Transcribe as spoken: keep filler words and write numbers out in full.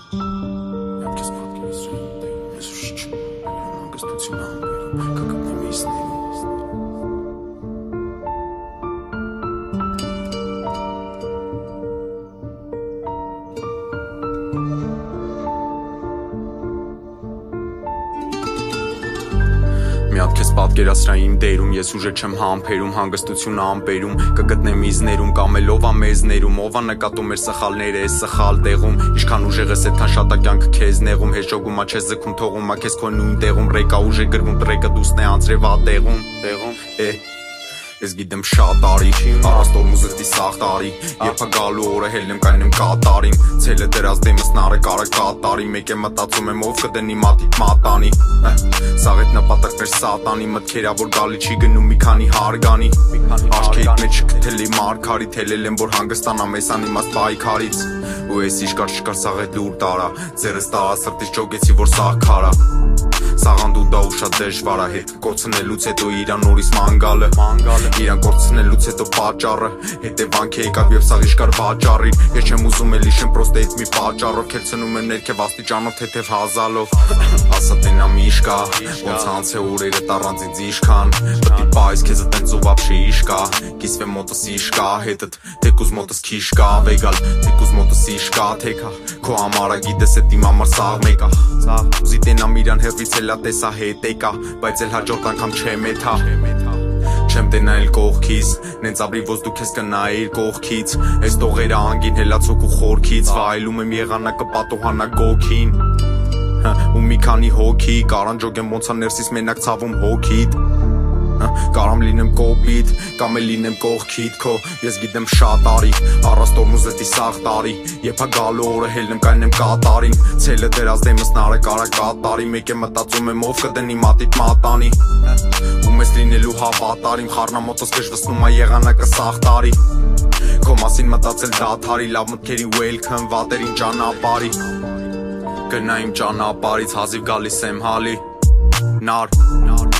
Մյատքես պատկերացրել ես ուշիչ հանգստություն ամբերում կգտնեմ իսներում Մյատքես պատկերացրա իմ դերում ես ուժը չեմ համբերում հանգստություն ամպերում կգտնեմ իզներում կամ էլ ով ա մեզներում ով ա նկատում մեր սխալները այս սխալ տեղում ինչքան ուժեղ ես այդքան շատ ա կյանքը քեզ նեղում հեշոգում ա չես ձգում թողում ա քեզ քո նույն տեղում ռեկա ուժ է գրվում տրեկը դուսն է անձրև ա տեղում տեղում է Ես գիտեմ շատ արի, առաստոր մուզկտի սաղ տարի Երբ ա գալու օրը հելնեմ կայնեմ կատարիմ Ցելը դրած դեմս նարը կարը կատարի Մեկ է մտածում եմ ով կդնի մատիտ մատանի Սաղ էտ նպատակներ սատանի Մտքերա որ գալի չի գնում մի քանի հարգանի Աշկեիտ մեջ կթելի մարգարի Թելել եմ որ հանգստանամ ես անիմաստ պայքարից Ու ես իշկար շկար սաղ էտ լուր տարա Ձերս տաղա սրտից ճոգեցի որ սաղ քարա Սաղանդու դա ու շատ դժվար ա հետ կորցնելուց հետո իրան նորից մանգալը Իրան կորցնելուց հետո պատճառը Հետևանք է եկավ և սաղ իշկար վաճառին Ես չեմ ուզում էլ իշեմ պրոստե էդ մի պատճառով Քերցնում եմ ներքև աստիճանով թեթև հազալով Ասա տենա միշկա Ոնց հանց է օրերը տառանձին ձիշքան Պտի պայս քեզը տենց ու վապշի իշկա Կիսվեմ մոտս իշկա հետըտ Թեկուզ մոտս քիշկա վեգալ Թեկուզ մոտս իշկա թեկա Քո ամարա գիտես էդ իմ ամար սաղ մեկա Ուզի տենամ իրան հերվից հելա տեսա հետ եկա Բայց էլ հաջորդ անգամ չեմ էթա Չեմ տենայել կողքից Նենց ապրի ոզ դու քեզ կնայիր կողքից Ես տողերը անգին հելացոք ու խորքից Վայելում եմ եղանակը պատոհանա գոքին Ու մի քանի հոգի Կարանջոգ եմ ոնց ա ներսից մենակ ցավում հոգիտ Կարամ լինեմ կոպիտ Կամ էլ լինեմ կողքիտ քո Ես գիտեմ շատ արի Առաստոր մուզետի սաղ տարի Երբ ա գալու օրը հելնեմ կայնեմ կատարին Ցելը դրած դեմս նարը կարա կատարի Մեկ է մտածում եմ ով կդնի մատիտ մատանի Ու մեզ լինելու հավատարիմ Խառնամոտս գժվսնում ա եղանակը սաղ տարի Քո մասին մտածել դադարի Լավ մտքերի welcome վատերին ճանապարհի Գնա իմ ճանապարհից հազիվ գալիս եմ հալի Նար